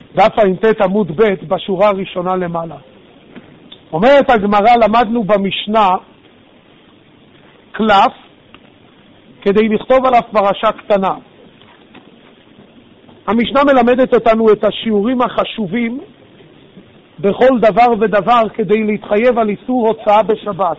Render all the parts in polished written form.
דף ע"ט עמוד ב' בשורה הראשונה למעלה. אומרת הגמרא, למדנו במשנה קלף כדי לכתוב עליו פרשה קטנה. המשנה מלמדת אותנו את השיעורים החשובים בכל דבר ודבר כדי להתחייב על איסור הוצאה בשבת.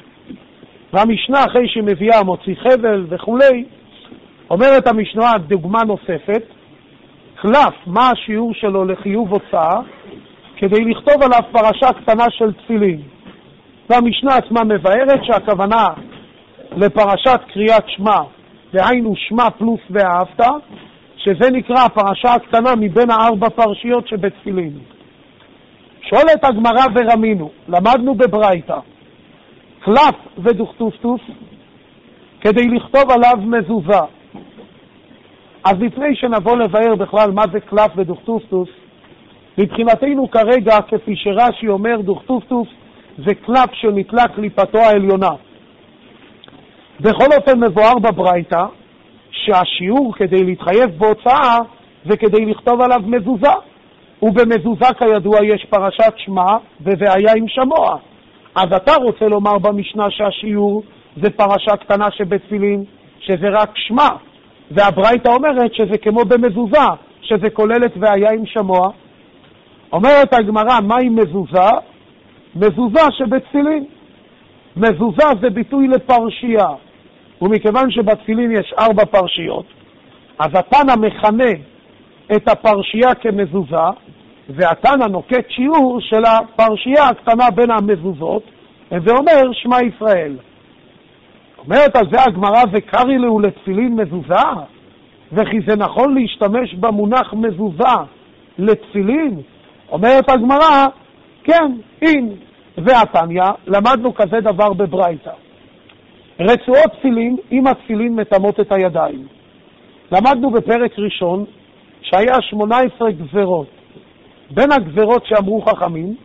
והמשנה אחרי שמביאה מוציא חבל וכולי, אומרת המשנה דוגמה נוספת, קלף, מה השיעור שלו לחיוב הוצאה, כדי לכתוב עליו פרשה קטנה של תפילין. והמשנה עצמה מבארת שהכוונה לפרשת קריאת שמע, דהיינו שמע פלוס ואהבת, שזה נקרא הפרשה הקטנה מבין 4 פרשיות שבתפילין. שואלת הגמרא ורמינו, למדנו בברייתא, קלף ודוכטוסטוס כדי לכתוב עליו מזוזה. אז לפני שנבוא לבאר בכלל מה זה קלף ודוכטוסטוס, מבחינתנו כרגע, כפי שרש"י אומר, דוכטוסטוס זה קלף שנתלה קליפתו העליונה. בכל אופן מבואר בברייתא שהשיעור כדי להתחייב בהוצאה זה כדי לכתוב עליו מזוזה, ובמזוזה כידוע יש פרשת שמע והיה עם שמוע. אז אתה רוצה לומר במשנה שהשיעור זה פרשה קטנה שבתפילין, שזה רק שמע, והברייתא אומרת שזה כמו במזוזה, שזה כוללת והיה עם שמוע. אומרת הגמרא, מהי מזוזה? מזוזה שבתפילין. מזוזה זה ביטוי לפרשייה, ומכיוון שבתפילין יש 4 פרשיות, אז התנא מכנה את הפרשייה כמזוזה, והתנא נוקט שיעור של הפרשייה הקטנה בין המזוזות, ואומר שמע ישראל. אומרת על זה הגמרא, וקרי לו לתפילין מזוזה, וכי זה נכון להשתמש במונח מזוזה לתפילין? אומרת הגמרא, כן, אין. והתניא, למדנו כזה דבר בברייתא. רצועות תפילין, עם התפילין מטמאות את הידיים. למדנו בפרק ראשון שהיה 18 גזרות. בין הגזרות שאמרו חכמים,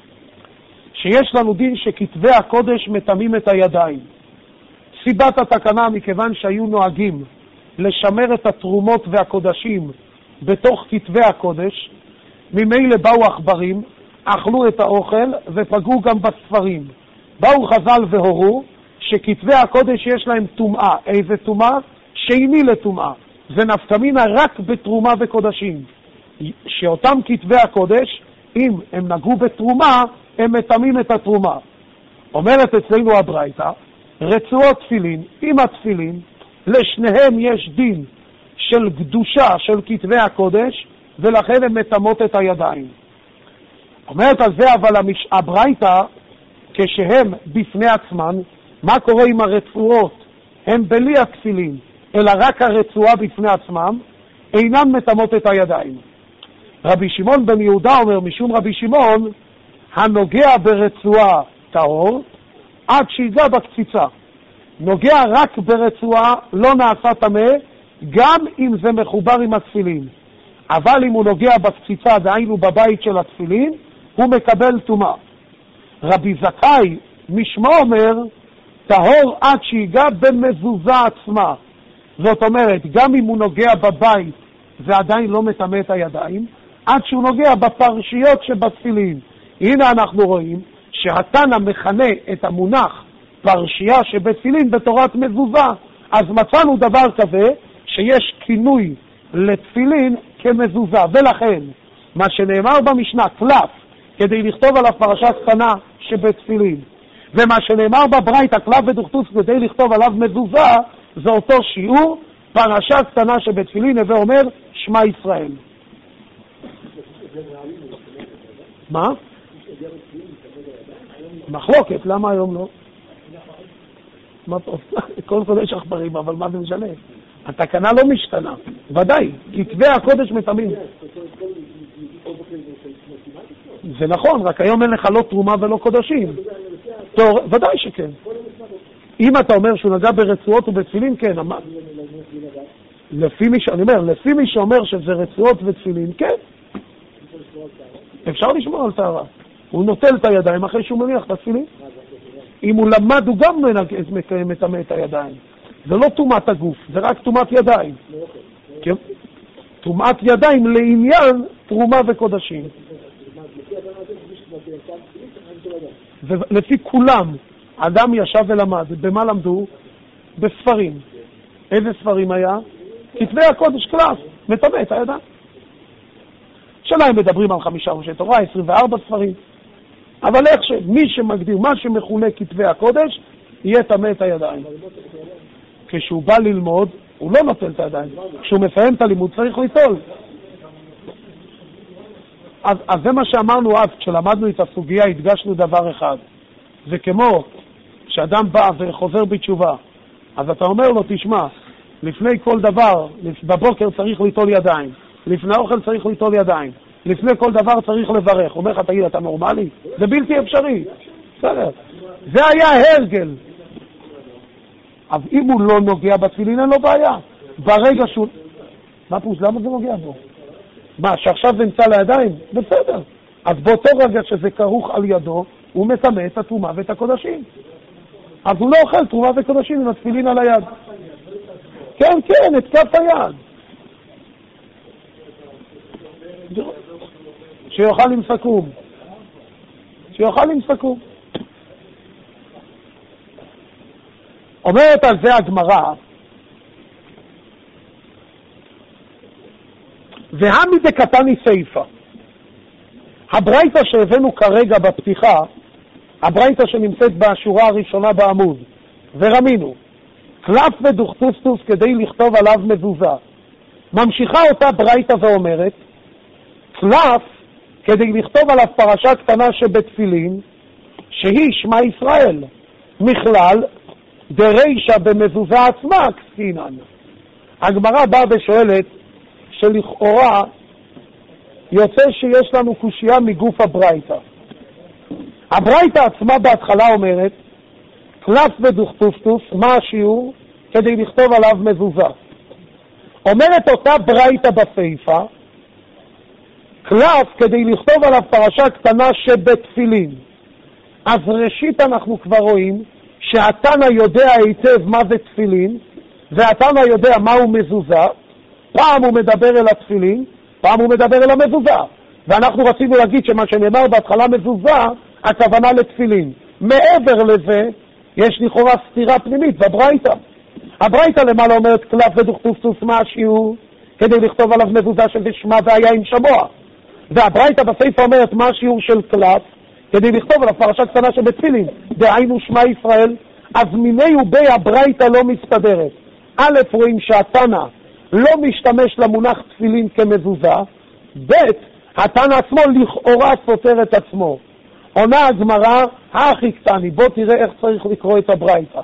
שיש לנו דין שכתבי הקודש מטמאים את הידיים. סיבת התקנה מכיוון שהיו נוהגים לשמר את התרומות והקודשים בתוך כתבי הקודש, ממילא באו עכברים, אכלו את האוכל ופגעו גם בספרים. באו חז"ל והורו שכתבי הקודש יש להם טומאה. איזה טומאה? שני לטומאה. זה נפקמינה רק בתרומה וקודשים. שאותם כתבי הקודש, אם הם נגעו בתרומה, הם מטמאים את התרומה. אומרת אצלנו הברייתא, רצועות תפילין, עם התפילין, לשניהם יש דין של קדושה של כתבי הקודש, ולכן הם מטמאות את הידיים. אומרת על זה, אבל הברייתא, כשהם בפני עצמן, מה קורה עם הרצועות? הם בלי התפילין, אלא רק הרצועה בפני עצמם, אינן מטמאות את הידיים. רבי שמעון בן יהודה אומר, משום רבי שמעון, הנוגע ברצועה טהור, עד שיגע בקציצה. נוגע רק ברצועה, לא נעשה טמא, גם אם זה מחובר עם התפילין. אבל אם הוא נוגע בקציצה, דהיינו בבית של התפילין, הוא מקבל טומאה. רבי זכאי משמו אומר, טהור עד שיגע במזוזה עצמה. זאת אומרת, גם אם הוא נוגע בבית, זה עדיין לא מטמא את הידיים, עד שהוא נוגע בפרשיות שבתפילין. הנה אנחנו רואים שהתנא מכנה את המונח פרשייה שבתפילין בתורת מזוזה. אז מצאנו דבר כזה שיש כינוי לתפילין כמזוזה, ולכן מה שנאמר במשנה קלף כדי לכתוב עליו פרשה קטנה שבתפילין, ומה שנאמר בברייתא קלף ודוכטוסטוס כדי לכתוב עליו מזוזה, זה אותו שיעור, פרשה קטנה שבתפילין, ואומר שמע ישראל. מה? מחלוקת, למה היום לא? כל קודש עכברים, אבל מה זה משנה? התקנה לא משתנה, ודאי, כתבי הקודש מטמאים. זה נכון, רק היום אין לך לא תרומה ולא קודשים. ודאי שכן. אם אתה אומר שהוא נגע ברצועות ובתפילין, כן, לפי מי שאומר שזה רצועות ותפילין, כן. אפשר לשמור על טהרה. הוא נוטל את הידיים אחרי שהוא מניח את התפילין. אם הוא למד, הוא גם מטמא את הידיים. זה לא טומאת הגוף, זה רק טומאת ידיים. טומאת ידיים לעניין תרומה וקודשים. ולפי כולם, אדם ישב ולמד. במה למדו? בספרים. איזה ספרים היה? כתבי הקודש קלף, מטמא את הידיים. שאלה הם מדברים על 5 ראשי תורה, 24 ספרים. אבל איך שמי שמגדיר מה שמכונה כתבי הקודש, יהיה טמא את הידיים. כשהוא בא ללמוד, הוא לא נוטל את הידיים. כשהוא מסיים את הלימוד צריך ליטול. אז זה מה שאמרנו אז, כשלמדנו את הסוגיה, הדגשנו דבר אחד. זה כמו שאדם בא וחוזר בתשובה. אז אתה אומר לו, תשמע, לפני כל דבר, בבוקר צריך ליטול ידיים. לפני האוכל צריך ליטול ידיים. לפני כל דבר צריך לברך. אומר לך, תגיד, אתה נורמלי? זה בלתי אפשרי. בסדר. זה היה הרגל. אז אם הוא לא נוגע בתפילין, אין לו בעיה. ברגע שהוא... מה פוש? למה זה נוגע בו? מה, שעכשיו זה נמצא לידיים? בסדר. אז באותו רגע שזה כרוך על ידו, הוא מטמא את התרומה ואת הקודשים. אז הוא לא אוכל תרומה וקודשים עם התפילין על היד. כן, כן, את כף היד. שיוכל עם סכום. שיוכל עם סכום. אומרת על זה הגמרא, והמי דקתני סייפה. הברייתא שהבאנו כרגע בפתיחה, הברייתא שנמצאת בשורה הראשונה בעמוד, ורמינו, קלף ודוכטוסטוס כדי לכתוב עליו מזוזה. ממשיכה אותה ברייתא ואומרת, קלף כדי לכתוב עליו פרשה קטנה שבתפילין, שהיא שמע ישראל, מכלל דרישה במזוזה עצמה כסינן. הגמרא באה ושואלת שלכאורה יוצא שיש לנו קושיה מגוף הברייתא. הברייתא עצמה בהתחלה אומרת, קלף ודוכטוסטוס, מה השיעור? כדי לכתוב עליו מזוזה. אומרת אותה ברייתא בסיפא, קלף כדי לכתוב עליו פרשה קטנה שבתפילין. אז ראשית אנחנו כבר רואים שהתנא יודע היטב מה זה תפילין, והתנא יודע מהו מזוזה. פעם הוא מדבר אל התפילין, פעם הוא מדבר אל המזוזה. ואנחנו רצינו להגיד שמה שנאמר בהתחלה מזוזה, הכוונה לתפילין. מעבר לזה, יש לכאורה סתירה פנימית בברייתא. הברייתא למעלה אומרת קלף ודוכטוסטוס, מה השיעור? כדי לכתוב עליו מזוזה שזה שמע והיה עם שמוע. והברייתא בסיפא אומרת מה השיעור של קלף? כדי לכתוב עליו פרשה קטנה שבתפילין, דהיינו שמע ישראל. אז מיני ובי הברייתא לא מסתדרת. א' רואים שהתנא לא משתמש למונח תפילין כמזוזה, ב' התנא עצמו לכאורה סותר את עצמו. עונה הגמרא, הכי קטני, בוא תראה איך צריך לקרוא את הברייתא.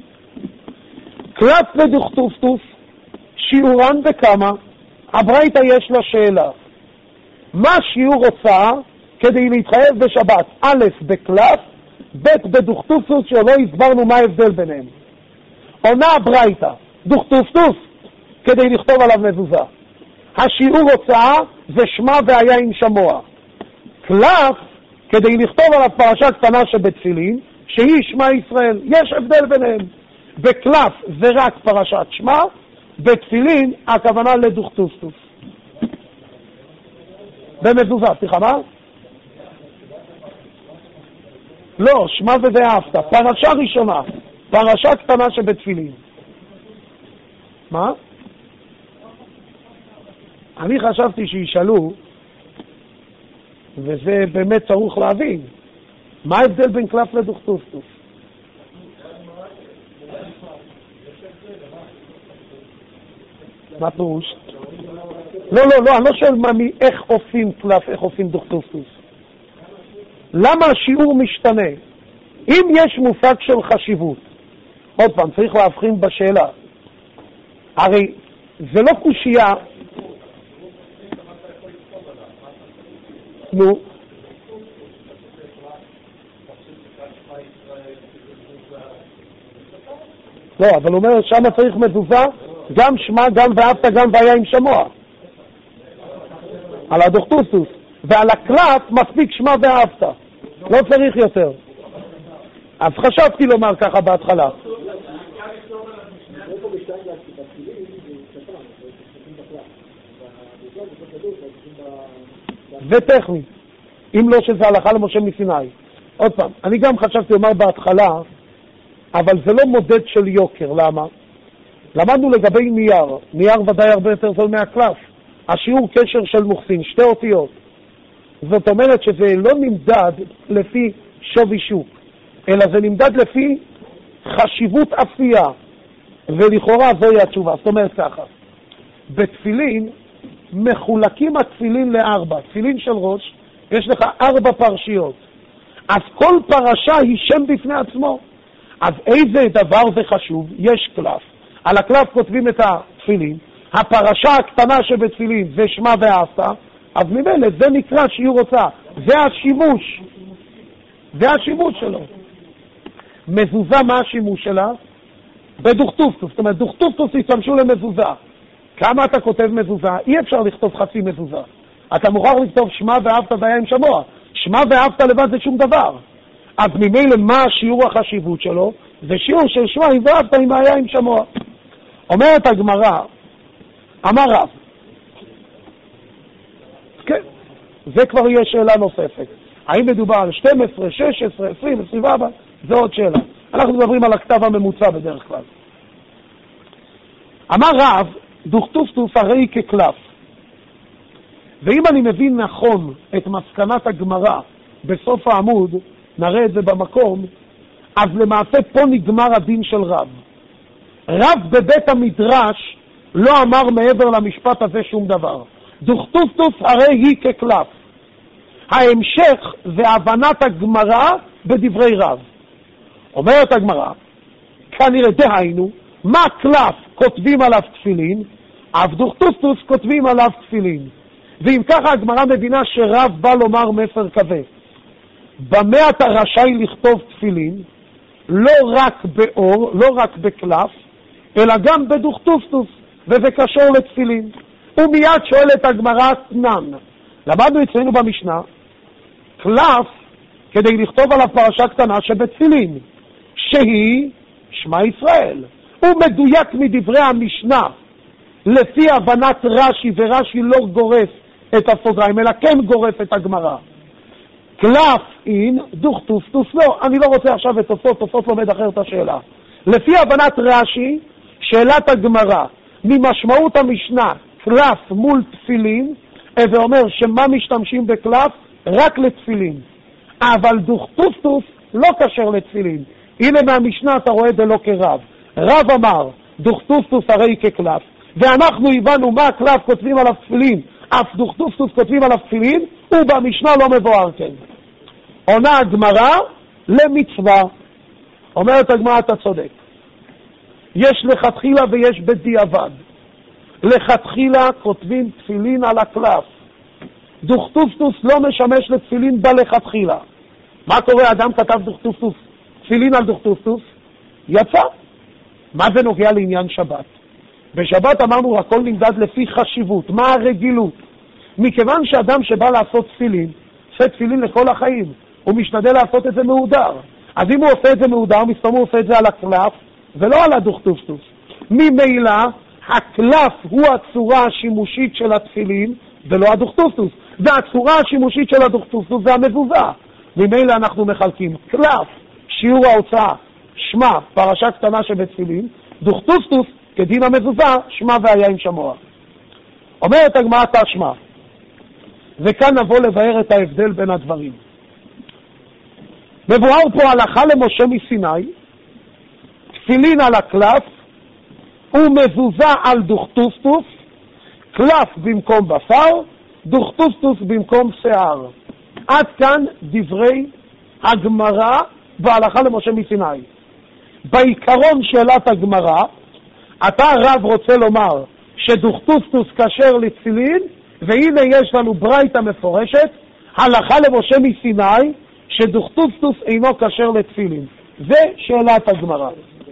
קלף ודוכטוסטוס, שיעורן בכמה? הברייתא יש לה שאלה. מה שיעור הוצאה כדי להתחייב בשבת? א' בקלף, ב' בדוכטוסטוס, שלא הסברנו מה ההבדל ביניהם. עונה הברייתא, דוכטוסטוס, כדי לכתוב עליו מזוזה. השיעור הוצאה זה שמע והיה עם שמוע. קלף, כדי לכתוב עליו פרשה קטנה שבתפילין, שהיא שמע ישראל. יש הבדל ביניהם. בקלף זה רק פרשת שמע, בתפילין הכוונה לדוכטוסטוס. במזוזה, סליחה, מה? לא, שמע ואהבת. פרשה ראשונה, פרשה קטנה שבתפילין. מה? אני חשבתי שישאלו, וזה באמת צריך להבין, מה ההבדל בין קלף לדוכטוסטוס? מה פירוש? לא, אני לא שואל איך עושים קלף, איך עושים דוכטוסטוס. למה השיעור משתנה? אם יש מושג של חשיבות, עוד פעם, צריך להבחין בשאלה. הרי זה לא קושייה. נו. לא, אבל הוא אומר שמה צריך מזוזה, גם שמע, גם ואהבת, גם והיה עם שמוע. על הדוכטוסטוס. ועל הקלף מספיק שמע ואהבת. לא צריך יותר. אז חשבתי לומר ככה בהתחלה. וטכני, אם לא שזה הלכה למשה מסיני. עוד פעם, אני גם חשבתי לומר בהתחלה, אבל זה לא מודד של יוקר. למה? למדנו לגבי נייר, נייר ודאי הרבה יותר זול מהקלף. השיעור קשר של מוחסין, 2 אותיות. זאת אומרת שזה לא נמדד לפי שווי שוק, אלא זה נמדד לפי חשיבות עשייה, ולכאורה זוהי התשובה. זאת אומרת ככה, בתפילין מחולקים התפילין ל4. תפילין של ראש, יש לך 4 פרשיות, אז כל פרשה היא שם בפני עצמו. אז איזה דבר זה חשוב? יש קלף, על הקלף כותבים את התפילין, הפרשה הקטנה שבתפילין זה שמה ואהבת, אז ממילא זה נקרא שיעור הוצאה, זה השימוש שלו. מזוזה, מה השימוש שלה? בדוכטופטוף. זאת אומרת, דוכטופטוף ישתמשו למזוזה. כמה אתה כותב מזוזה? אי אפשר לכתוב חצי מזוזה. אתה מוכרח לכתוב שמה ואהבת והיה עם שמוע. שמה ואהבת לבד זה שום דבר. אז ממילא מה השיעור החשיבות שלו? זה שיעור של שמה ואהבת עם היה עם שמוע. אומרת הגמרא, אמר רב, כן, זה כבר יהיה שאלה נוספת. האם מדובר על 12, 16, 20, 24? זה עוד שאלה. אנחנו מדברים על הכתב הממוצע בדרך כלל. אמר רב, דוכטופטוף הרי כקלף. ואם אני מבין נכון את מסקנת הגמרא בסוף העמוד, נראה את זה במקום, אז למעשה פה נגמר הדין של רב. רב בבית המדרש לא אמר מעבר למשפט הזה שום דבר. דוכטופטוף הרי היא כקלף. ההמשך זה הבנת הגמרא בדברי רב. אומרת הגמרא, כנראה דהיינו, מה קלף כותבים עליו תפילין, אף דוכטופטוף כותבים עליו תפילין. ואם ככה הגמרא מבינה שרב בא לומר מסר כזה. במה אתה רשאי לכתוב תפילין? לא רק באור, לא רק בקלף, אלא גם בדוכטופטוף, וזה קשור לתפילין. ומיד שואלת הגמרא תנן. למדנו אצלנו במשנה, קלף כדי לכתוב עליו פרשה קטנה שבתפילין, שהיא שמע ישראל. הוא מדויק מדברי המשנה, לפי הבנת רש"י, ורש"י לא גורף את הסוגריים, אלא כן גורף את הגמרא. קלף אין, דוכטופטוף לא. אני לא רוצה עכשיו את תוספות לומד אחר את השאלה. לפי הבנת רש"י, שאלת הגמרא, ממשמעות המשנה, קלף מול תפילין, זה אומר שמה משתמשים בקלף? רק לתפילין. אבל דוכטופטוף לא קשר לתפילין. הנה מהמשנה אתה רואה זה לא כרב. רב אמר, דוכטופטוף הרי כקלף, ואנחנו הבנו מה הקלף כותבים עליו תפילין, אף דוכטופטוף כותבים עליו תפילין, ובמשנה לא מבואר כן. עונה הגמרא למצווה. אומרת הגמרא, אתה צודק. יש לכתחילה ויש בדיעבד. לכתחילה כותבים תפילין על הקלף. דוכטופטוף לא משמש לתפילין בלכתחילה. מה קורה? אדם כתב דוכטופטוף, תפילין על דוכטופטוף, יצא. מה זה נוגע לעניין שבת? בשבת אמרנו הכל נמדד לפי חשיבות. מה הרגילות? מכיוון שאדם שבא לעשות תפילין, עושה תפילין לכל החיים, הוא משתדל לעשות את זה מהודר. אז אם הוא עושה את זה מהודר, מסתום הוא עושה את זה על הקלף ולא על הדוכטופטוף. ממילא הקלף הוא הצורה השימושית של התפילין ולא הדוכטופטוף. והצורה השימושית של הדוכטופטוף זה המזוזה. ממילא אנחנו מחלקים קלף, שיעור ההוצאה, שמה, פרשה קטנה שבתפילין, דוכטופטוף, כדין המזוזה, שמה והיה עם שמוע. אומרת הגמרא תשמע, וכאן נבוא לבאר את ההבדל בין הדברים. מבואר פה הלכה למשה מסיני, תפילין על הקלף, ומזוזה על דוכטופטוף, קלף במקום בפר, דוכטופטוף במקום שיער. עד כאן דברי הגמרא בהלכה למשה מסיני. בעיקרון שאלת הגמרא, אתה רב רוצה לומר שדוכטופטוף כשר לתפילין, והנה יש לנו ברייתא מפורשת, הלכה למשה מסיני, שדוכטופטוף אינו כשר לתפילין. זה שאלת הגמרא.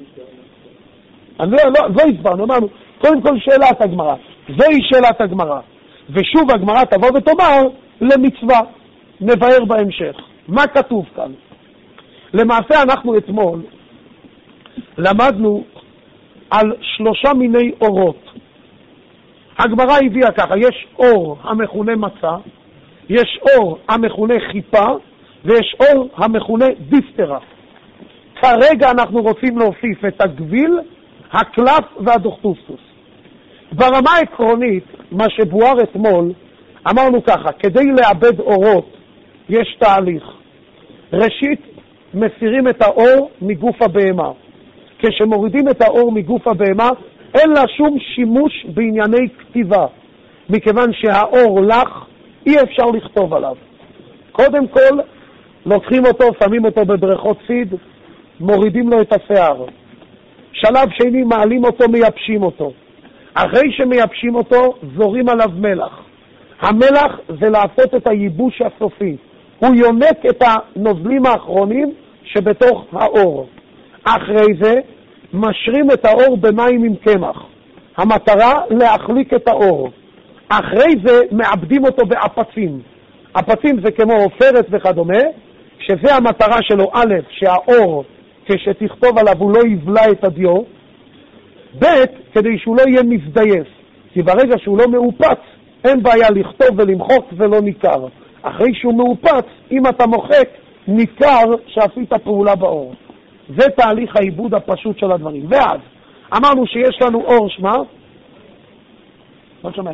לא הסברנו, אמרנו, קודם כל שאלת הגמרא. זוהי שאלת הגמרא. ושוב הגמרא תבוא ותאמר למצווה. נבהר בהמשך. מה כתוב כאן? למעשה אנחנו אתמול למדנו על 3 מיני אורות. הגמרא הביאה ככה, יש אור המכונה מצה, יש אור המכונה חיפה, ויש אור המכונה דיפטרה. כרגע אנחנו רוצים להוסיף את הגביל, הקלף והדוכטוסטוס. ברמה העקרונית, מה שבואר אתמול, אמרנו ככה, כדי לאבד אורות יש תהליך. ראשית, מסירים את האור מגוף הבהמה. כשמורידים את האור מגוף הבהמה, אין לה שום שימוש בענייני כתיבה, מכיוון שהאור לח, אי אפשר לכתוב עליו. קודם כל, לוקחים אותו, שמים אותו בבריכות סיד, מורידים לו את השיער. שלב שני, מעלים אותו, מייבשים אותו. אחרי שמייבשים אותו, זורים עליו מלח. המלח זה לעשות את הייבוש הסופי. הוא יונק את הנוזלים האחרונים שבתוך האור. אחרי זה, משרים את האור במים עם קמח. המטרה להחליק את האור. אחרי זה מעבדים אותו באפצים. אפצים זה כמו עופרת וכדומה, שזה המטרה שלו, א', שהאור כשתכתוב עליו הוא לא יבלע את הדיו, ב', כדי שהוא לא יהיה מזדייף, כי ברגע שהוא לא מאופץ אין בעיה לכתוב ולמחוק ולא ניכר. אחרי שהוא מאופץ, אם אתה מוחק, ניכר שעשית פעולה באור. זה תהליך העיבוד הפשוט של הדברים. ואז אמרנו שיש לנו אור שמה, לא שומע.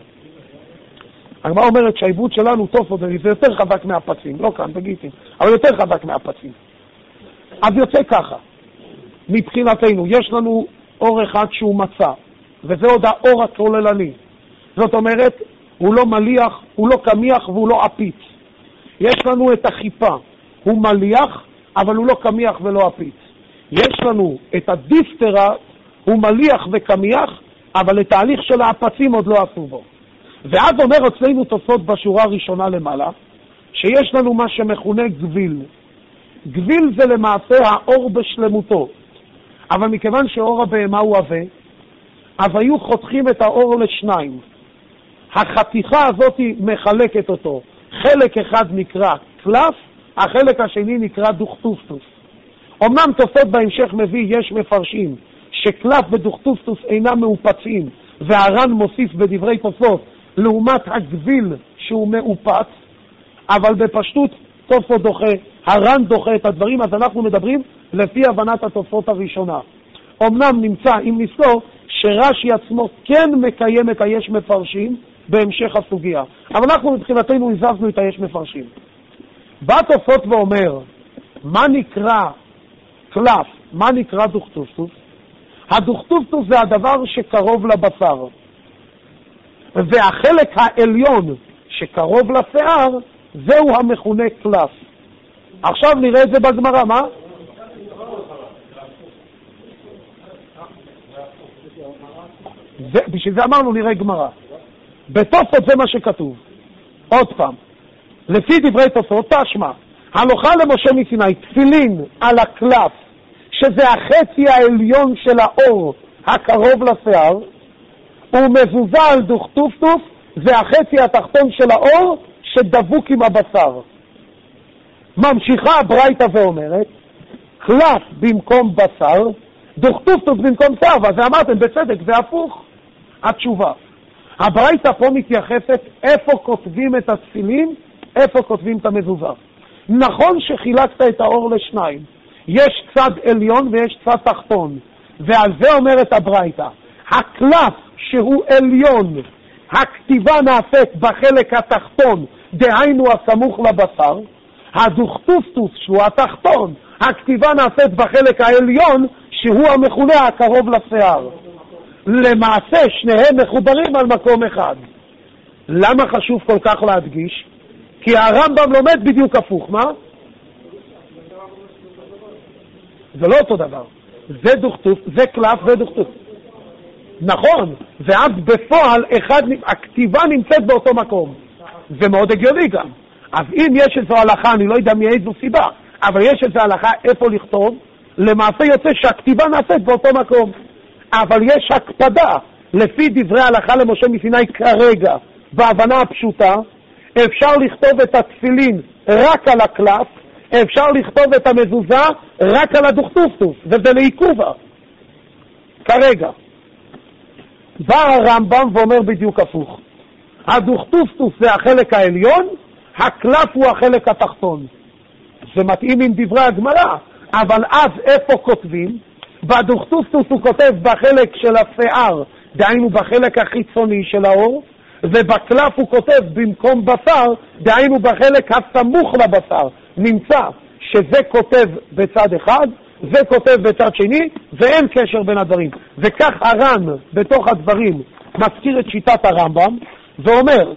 הגמרא אומרת שהעיבוד שלנו טוב, זה יותר חזק מהפצים, לא כאן, בגיטים, אבל יותר חזק מהפצים. אז יוצא ככה, מבחינתנו יש לנו אור אחד שהוא מצא, וזה עוד האור הכוללני. זאת אומרת, הוא לא מליח, הוא לא קמיח והוא לא אפיץ. יש לנו את החיפה, הוא מליח, אבל הוא לא קמיח ולא אפיץ. יש לנו את הדיפטרה, הוא מליח וקמיח, אבל לתהליך של האפצים עוד לא עשו בו. ואז אומר אצלנו תוספות בשורה הראשונה למעלה, שיש לנו מה שמכונה גביל. גביל זה למעשה האור בשלמותו. אבל מכיוון שאור הבהמה הוא עבה, אז היו חותכים את האור לשניים. החתיכה הזאת מחלקת אותו. חלק אחד נקרא קלף, החלק השני נקרא דוכטוסטוס. אמנם תוספות בהמשך מביא, יש מפרשים, שקלף ודוכטוסטוס אינם מאופצים, והר"ן מוסיף בדברי תוספות, לעומת הגביל שהוא מאופץ, אבל בפשטות תוספות דוחה, הר"ן דוחה את הדברים, אז אנחנו מדברים לפי הבנת התוספות הראשונה. אמנם נמצא, אם נזכור, שרש"י עצמו כן מקיים את היש מפרשים בהמשך הסוגיה, אבל אנחנו מבחינתנו הזזנו את היש מפרשים. בא תוספות ואומר, מה נקרא קלף, מה נקרא דוכטוסטוס? הדוכטוסטוס זה הדבר שקרוב לבשר, והחלק העליון שקרוב לשיער, זהו המכונה קלף. עכשיו נראה את זה בגמרא, מה? בשביל זה אמרנו נראה גמרא. בתוספות זה מה שכתוב. עוד פעם, לפי דברי תוספות, תשמע, הלכה למשה מסיני, תפילין על הקלף, שזה החצי העליון של האור הקרוב לשיער, ומזוזה על דוכטוסטוס, זה החצי התחתון של האור שדבוק עם הבשר. ממשיכה הברייתא ואומרת, קלף במקום בשר, דוכטוסטוס במקום שיער, וזה אמרתם בצדק, זה הפוך. התשובה, הברייתא פה מתייחסת איפה כותבים את התפילין, איפה כותבים את המזוזה. נכון שחילקת את האור לשניים, יש צד עליון ויש צד תחתון, ועל זה אומרת הברייתא, הקלף שהוא עליון, הכתיבה נעשית בחלק התחתון, דהיינו הסמוך לבשר, הדוכטוסטוס שהוא התחתון, הכתיבה נעשית בחלק העליון, שהוא המכונה הקרוב לשיער. למעשה שניהם מחוברים על מקום אחד. למה חשוב כל כך להדגיש? כי הרמב"ם לומד בדיוק הפוך, מה? זה לא אותו דבר. זה דוכטוסטוס, זה קלף ודוכטוסטוס. נכון, ואז בפועל הכתיבה נמצאת באותו מקום. זה מאוד הגיוני גם. אז אם יש איזו הלכה, אני לא יודע מאיזו סיבה, אבל יש איזו הלכה איפה לכתוב, למעשה יוצא שהכתיבה נעשית באותו מקום. אבל יש הקפדה, לפי דברי הלכה למשה מסיני כרגע, בהבנה הפשוטה, אפשר לכתוב את התפילין רק על הקלף, אפשר לכתוב את המזוזה רק על הדוכטוסטוס, וזה לעיכובה. כרגע. בא הרמב"ם ואומר בדיוק הפוך. הדוכטוסטוס זה החלק העליון, הקלף הוא החלק התחתון. זה מתאים עם דברי הגמרא, אבל אז איפה כותבים? בדוכטוסטוס הוא כותב בחלק של השיער, דהיינו בחלק החיצוני של האור, ובקלף הוא כותב במקום בשר, דהיינו בחלק הסמוך לבשר. נמצא שזה כותב בצד אחד, זה כותב בצד שני, ואין קשר בין הדברים. וכך הר"ן בתוך הדברים מזכיר את שיטת הרמב"ם, ואומר,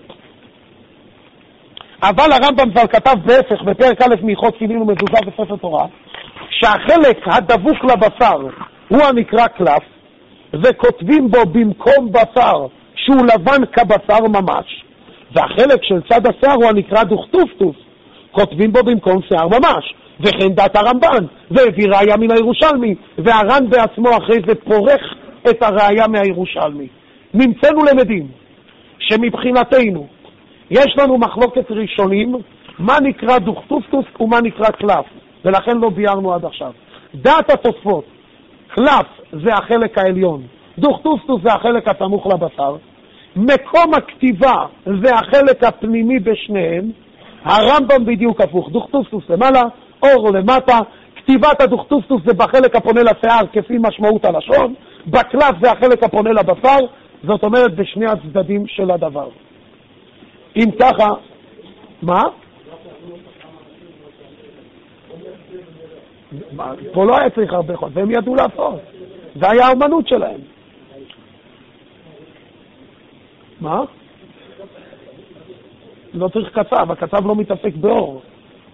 אבל הרמב"ם כבר כתב בהפך בפרק א' מהלכות תפילין ומזוזה בספר תורה, שהחלק הדבוק לבשר הוא הנקרא קלף, וכותבים בו במקום בשר שהוא לבן כבשר ממש, והחלק של צד השיער הוא הנקרא דוכטוסטוס, כותבים בו במקום שיער ממש, וכן דת הרמב"ן, והביא ראיה מן הירושלמי, והר"ן בעצמו אחרי זה פורח את הראיה מהירושלמי. נמצאנו למדים שמבחינתנו יש לנו מחלוקת ראשונים מה נקרא דוכטוסטוס ומה נקרא קלף, ולכן לא ביארנו עד עכשיו. דת התוספות, קלף זה החלק העליון, דוכטוסטוס זה החלק הסמוך לבשר, מקום הכתיבה זה החלק הפנימי בשניהם, הרמב"ם בדיוק הפוך, דוכטוסטוס למעלה, אור למטה, כתיבת הדוכטוסטוס זה בחלק הפונה לשיער כפי משמעות הלשון, בקלף זה החלק הפונה לבשר, זאת אומרת בשני הצדדים של הדבר. אם ככה, מה? פה לא היה צריך הרבה חוד, והם ידעו לעשות. זה היה האמנות שלהם. מה? לא צריך קצב, הקצב לא מתעסק באור.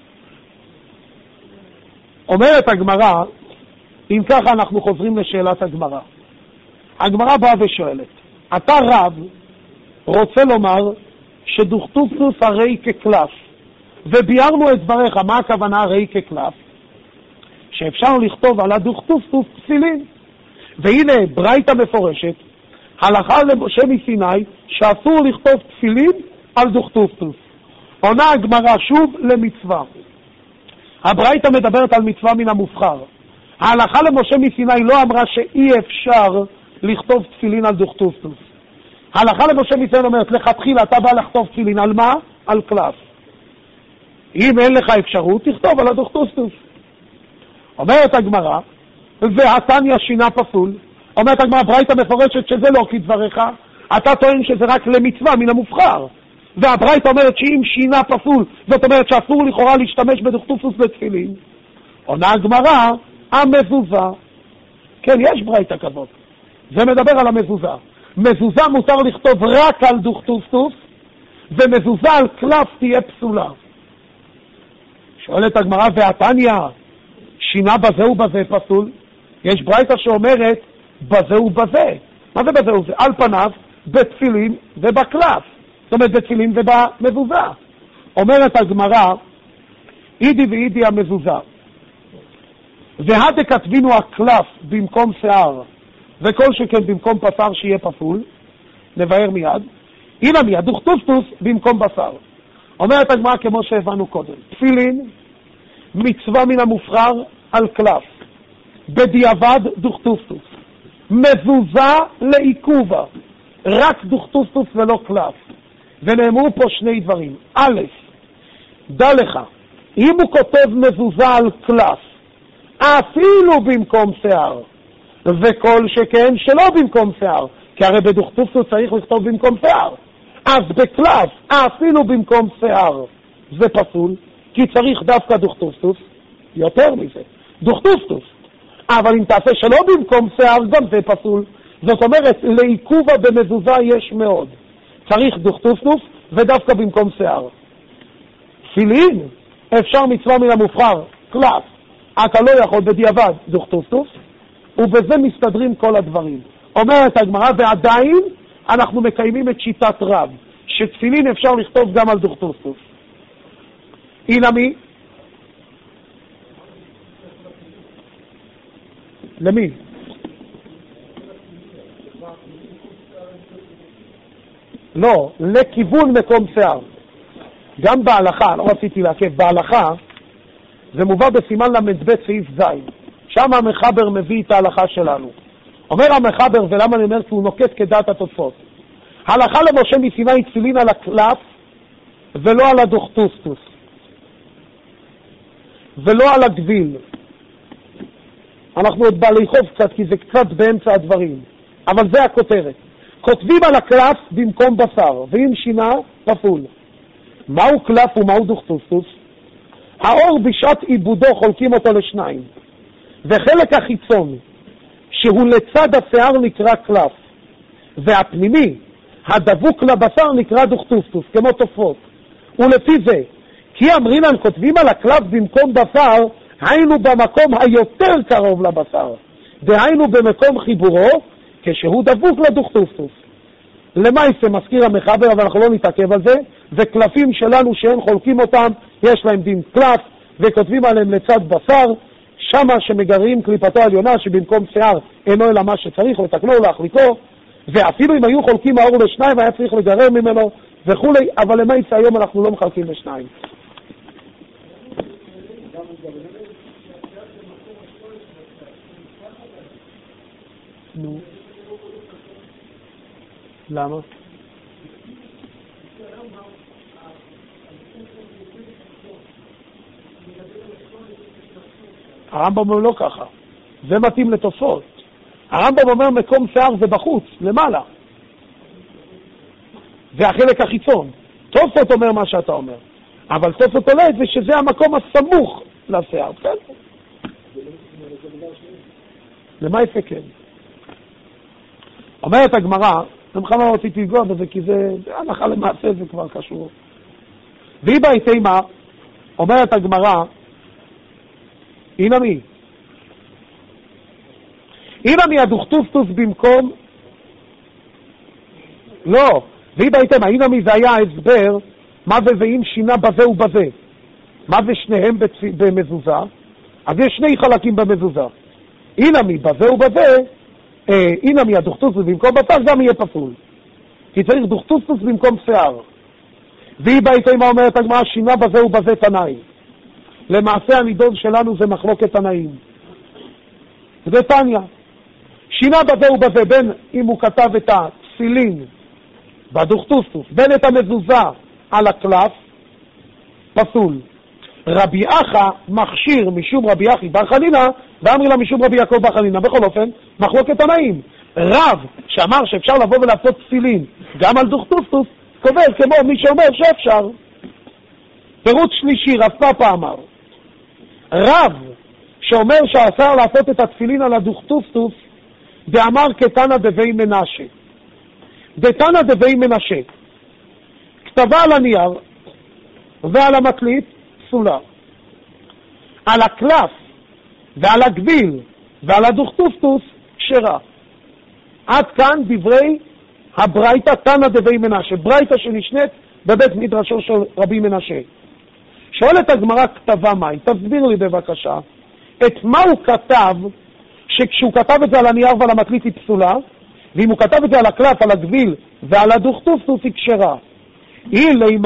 אומרת הגמרא, אם ככה אנחנו חוזרים לשאלת הגמרא. הגמרא באה ושואלת, אתה רב רוצה לומר שדוכטוסטוס הרי כקלף, וביארנו את דבריך, מה הכוונה הרי כקלף? שאפשר לכתוב על הדוכטוסטוס תפילין. והנה ברייתא מפורשת, הלכה למשה מסיני, שאסור לכתוב תפילין על דוכטוסטוס. עונה הגמרא שוב למצווה. הברייתא מדברת על מצווה מן המובחר. ההלכה למשה מסיני לא אמרה שאי אפשר לכתוב תפילין על דוכטוסטוס. ההלכה למשה מסיני אומרת, לכתחילה אתה בא לכתוב תפילין על מה? על קלף. אם אין לך אפשרות, תכתוב על הדוכטוסטוס. אומרת הגמרא, והתניא שינה פסול. אומרת הגמרא, ברייתא מפורשת שזה לא כדבריך, אתה טוען שזה רק למצווה מן המובחר. והברייתא אומרת שאם שינה פסול, זאת אומרת שאסור לכאורה להשתמש בדוכטוסטוס בתפילין. עונה הגמרא, המזוזה. כן, יש ברייתא כזאת. זה מדבר על המזוזה. מזוזה מותר לכתוב רק על דוכטוסטוס, ומזוזה על קלף תהיה פסולה. שואלת הגמרא, והתניא שינה בזה ובזה פסול? יש ברייתא שאומרת בזה ובזה. מה זה בזה ובזה? על פניו, בתפילין ובקלף. זאת אומרת בתפילין ובמזוזה. אומרת הגמרא, אידי ואידי המזוזה. והדה כתבינו הקלף במקום שיער, וכל שכן במקום בשר שיהיה פסול, נבהר מיד. הנה מיד, דוכטוסטוס במקום בשר. אומרת הגמרא כמו שהבנו קודם, תפילין, מצווה מן המובחר על קלף, בדיעבד דוכטוסטוס, מזוזה לעיכובה, רק דוכטוסטוס ולא קלף. ונאמרו פה שני דברים. א', דע לך, אם הוא כותב מזוזה על קלף, אפילו במקום שיער, וכל שכן שלא במקום שיער, כי הרי בדוכטוסטוס צריך לכתוב במקום שיער, אז בקלף, אפילו במקום שיער, זה פסול, כי צריך דווקא דוכטוסטוס, יותר מזה, דוכטוסטוס. אבל אם תעשה שלא במקום שיער, גם זה פסול. זאת אומרת, לעיכובה במזוזה יש מאוד. צריך דוכטוסטוס ודווקא במקום שיער. תפילין, אפשר מצווה מן המובחר, קלף. אתה לא יכול בדיעבד דוכטוסטוס, ובזה מסתדרים כל הדברים. אומרת הגמרא, ועדיין אנחנו מקיימים את שיטת רב, שתפילין אפשר לכתוב גם על דוכטוסטוס. הנה מי? למי? לא, לכיוון מקום שיער. גם בהלכה, לא רציתי לעכב, בהלכה זה מובא בסימן למ"ב סעיף ז', שם המחבר מביא את ההלכה שלנו. אומר המחבר, ולמה אני אומר? כי הוא נוקט כדעת התוספות. הלכה למשה מסיני תפילין על הקלף ולא על הדוכטוסטוס ולא על הגביל. אנחנו עוד בעלי חוב קצת, כי זה קצת באמצע הדברים, אבל זה הכותרת. כותבים על הקלף במקום בשר, ואם שינה פפול. מהו קלף ומהו דוכטוסטוס? האור בשעת עיבודו חולקים אותו לשניים, וחלק החיצון שהוא לצד השיער נקרא קלף, והפנימי הדבוק לבשר נקרא דוכטוסטוס, כמו תופות. ולפי זה, כי אמרינן כותבים על הקלף במקום בשר, היינו במקום היותר קרוב לבשר, דהיינו במקום חיבורו, כשהוא דבוק לדוכטוסטוס. למעשה מזכיר המחבר, אבל אנחנו לא נתעכב על זה, וקלפים שלנו שאין חולקים אותם, יש להם דין קלף, וכותבים עליהם לצד בשר, שמה שמגרעים קליפתו העליונה, שבמקום שיער אינו אלא מה שצריך, לתקנו ולהחליקו, ואפילו אם היו חולקים האור לשניים, היה צריך לגרר ממנו וכולי, אבל למעשה היום אנחנו לא מחלקים לשניים. נו. למה? הרמב"ם אומר לא ככה, זה מתאים לתוספות. הרמב"ם אומר מקום שיער זה בחוץ, למעלה. זה החלק החיצון. תוספות אומר מה שאתה אומר, אבל תוספות עולה את זה שזה המקום הסמוך לשיער, בסדר? למה יפקד? אומרת הגמרא, למחמה רציתי לגוע בזה, כי זה הנחה למעשה, זה כבר קשור. והיא בהתאמה, אומרת הגמרא, הנה מי הדוכטוסטוס במקום, לא, והיא בהתאמה, הנה מי זה היה הסבר, מה זה ואם שינה בזה ובזה, מה זה שניהם במזוזה, אז יש שני חלקים במזוזה, הנה מי בזה ובזה, הנה מי הדוכטוסטוס במקום בשר גם יהיה פסול, כי צריך דוכטוסטוס במקום שיער. והיא בהתאמה אומרת הגמרא, שינה בזה ובזה תנאים. למעשה הנידון שלנו זה מחלוקת תנאים. זה תניא. שינה בזה ובזה, בין אם הוא כתב את התפילין בדוכטוסטוס, בין את המזוזה על הקלף, פסול. רבי אחא מכשיר משום רבי אחי בר חנינא, ואמרי לה משום רבי יעקב בר חנינא. בכל אופן, מחלוקת תנאים. רב שאמר שאפשר לבוא ולעשות תפילין גם על דוכטוסטוס, קובל כמו מי שאומר שאפשר. פירוט שלישי, רב פאפא אמר, רב שאומר שאסר לעשות את התפילין על הדוכטוסטוס, ואמר כתנא דבי מנשה. דתנא דבי מנשה, כתבה על הנייר ועל המקליט פסולה. על הקלף ועל הגביל ועל הדוכטוסטוס כשרה. עד כאן דברי הברייתא תנא דבי מנשה, ברייתא שנשנית בבית מדרשו של רבי מנשה. שואלת הגמרא כתבה מהי? תסביר לי בבקשה את מה הוא כתב, שכשהוא כתב את זה על הנייר ועל המקליט היא פסולה, ואם הוא כתב את זה על הקלף, על הגביל ועל הדוכטוסטוס היא כשרה. אילה עם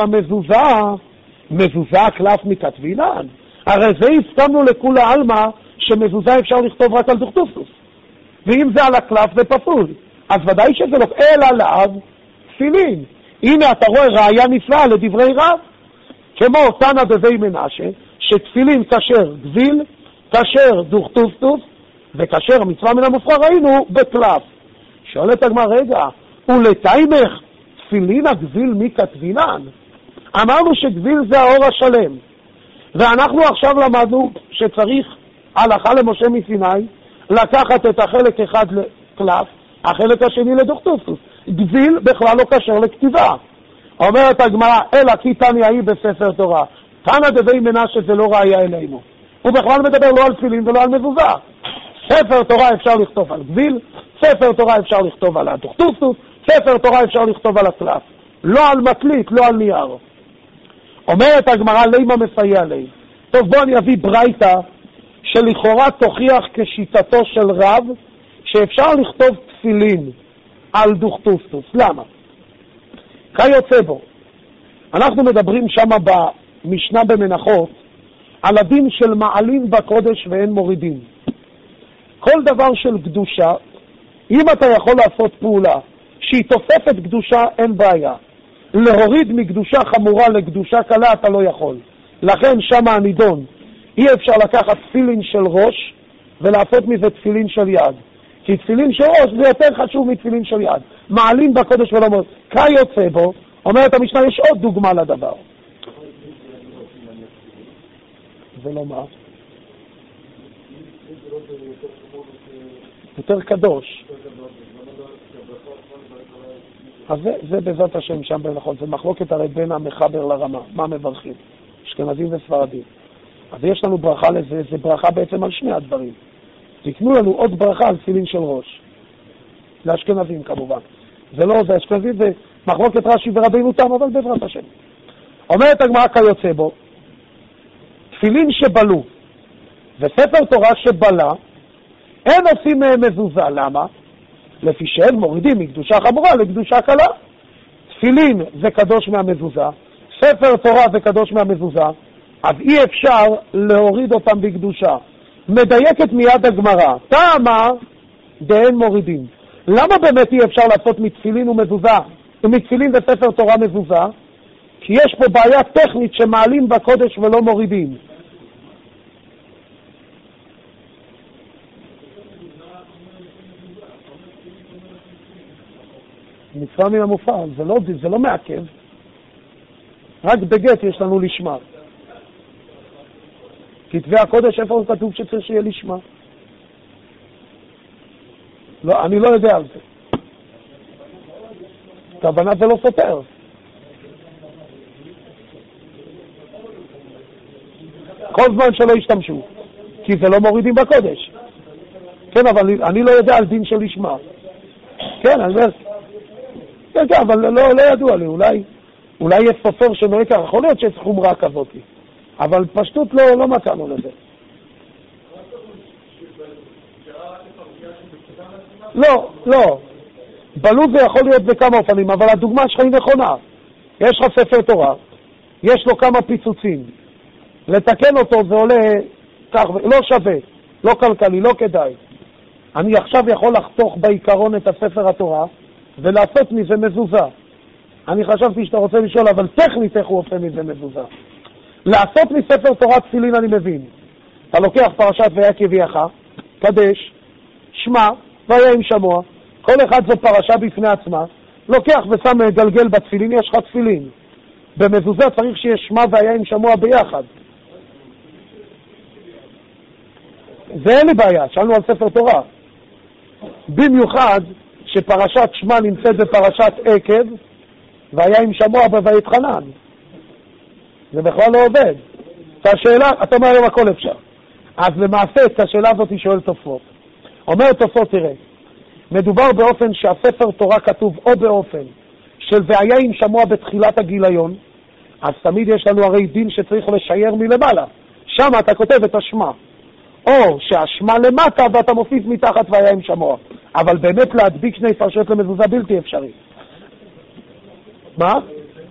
מזוזה הקלף מכתבינן. הרי זה הסכמנו לכולה עלמא שמזוזה אפשר לכתוב רק על דוכטוסטוס, ואם זה על הקלף זה פסול, אז ודאי שזה לא, אלא לאו תפילין. הנה אתה רואה ראיה נפלאה לדברי רב, כמו תנא דבי מנשה, שתפילין כשר גביל, כשר דוכטוסטוס, וכשר מצווה מן המופרע ראינו בקלף. שואלת הגמרא, רגע, ולתיימך תפילין הגביל מכתבינן? אמרנו שגביל זה האור השלם, ואנחנו עכשיו למדנו שצריך הלכה למשה מסיני לקחת את החלק אחד לקלף, החלק השני לדוכטוסטוס. גביל בכלל לא קשר לכתיבה. אומרת הגמרא, אלא כי תניא היא בספר תורה. תנא דבי מנשה זה לא ראיה אלינו. הוא בכלל מדבר לא על תפילין ולא על מזוזה. ספר תורה אפשר לכתוב על גביל, ספר תורה אפשר לכתוב על הדוכטוסטוס, ספר תורה אפשר לכתוב על הקלף. לא על מקליט, לא על נייר. אומרת הגמרא, לימה מסייע לי. טוב, בוא אני אביא ברייתא שלכאורה תוכיח כשיטתו של רב שאפשר לכתוב תפילין על דוכטוסטוס. למה? כיוצא בו, אנחנו מדברים שם במשנה במנחות על הדין של מעלים בקודש ואין מורידים. כל דבר של קדושה אם אתה יכול לעשות פעולה שהיא תוספת קדושה, אין בעיה. להוריד מקדושה חמורה לקדושה קלה אתה לא יכול. לכן שם הנידון. אי אפשר לקחת תפילין של ראש ולעשות מזה תפילין של יד. כי תפילין של ראש זה יותר חשוב מתפילין של יד. מעלים בקודש ולא אומר, כיוצא בו, אומרת המשנה, יש עוד דוגמה לדבר. זה לא מה? יותר קדוש. אז זה בעזרת השם שם בנכון. זה מחלוקת הרי בין המחבר לרמה. מה מברכים? אשכנזים וספרדים. אז יש לנו ברכה לזה, זה ברכה בעצם על שני הדברים. תקנו לנו עוד ברכה על תפילין של ראש. לאשכנזים כמובן. זה לא, זה אשכנזים, זה מחלוקת רש"י ורבינו תם, אבל בעזרת השם. אומרת הגמרא כיוצא בו, תפילין שבלו וספר תורה שבלה, אין עושים מהם מזוזה. למה? לפי שהם מורידים מקדושה חמורה לקדושה קלה. תפילין זה קדוש מהמזוזה, ספר תורה זה קדוש מהמזוזה, אז אי אפשר להוריד אותם בקדושה. מדייקת מיד הגמרא, טעמה דאין מורידים. למה באמת אי אפשר לעשות מתפילין ומזוזה, מתפילין וספר תורה מזוזה? כי יש פה בעיה טכנית שמעלים בקודש ולא מורידים. מצווה מן המופעל, זה לא מעכב. רק בגט יש לנו לשמה. כתבי הקודש, איפה כתוב שצריך שיהיה לשמה? לא, אני לא יודע על זה. כוונה זה לא סותר. כל זמן שלא ישתמשו, כי זה לא מורידים בקודש. כן, אבל אני לא יודע על דין של לשמה. כן, אני אומר, כן, אבל לא ידוע לי, אולי יש סופר שנוהג כך, יכול להיות שיש חומרה כזאת, אבל פשטות לא מצאנו לזה. לא. בלו זה יכול להיות בכמה אופנים, אבל הדוגמה שלך היא נכונה. יש לך ספר תורה, יש לו כמה פיצוצים. לתקן אותו זה עולה כך, לא שווה, לא כלכלי, לא כדאי. אני עכשיו יכול לחתוך בעיקרון את הספר התורה, ולעשות מזה מזוזה. אני חשבתי שאתה רוצה לשאול, אבל טכנית איך הוא עושה מזה מזוזה. לעשות מספר תורה תפילין אני מבין. אתה לוקח פרשת והיה כביאך, קדש, שמע, והיה עם שמוע, כל אחד זו פרשה בפני עצמה, לוקח ושם גלגל בתפילין, יש לך תפילין. במזוזה צריך שיש שמע והיה עם שמוע ביחד. זה אין לי בעיה, שאלנו על ספר תורה. במיוחד שפרשת שמע נמצאת בפרשת עקב, והיה עם שמוע בויתחנן. זה בכלל לא עובד. את השאלה, אתה אומר היום הכל אפשר. אז למעשה את השאלה הזאת היא שואל תוספות. אומר תוספות, תראה, מדובר באופן שהספר תורה כתוב או באופן של והיה עם שמוע בתחילת הגיליון, אז תמיד יש לנו הרי דין שצריך לשייר מלמעלה. שם אתה כותב את השמע. או שהשמע למטה ואתה מוסיף מתחת והיה עם שמוע. אבל באמת להדביק שני פרשות למזוזה בלתי אפשרי. מה?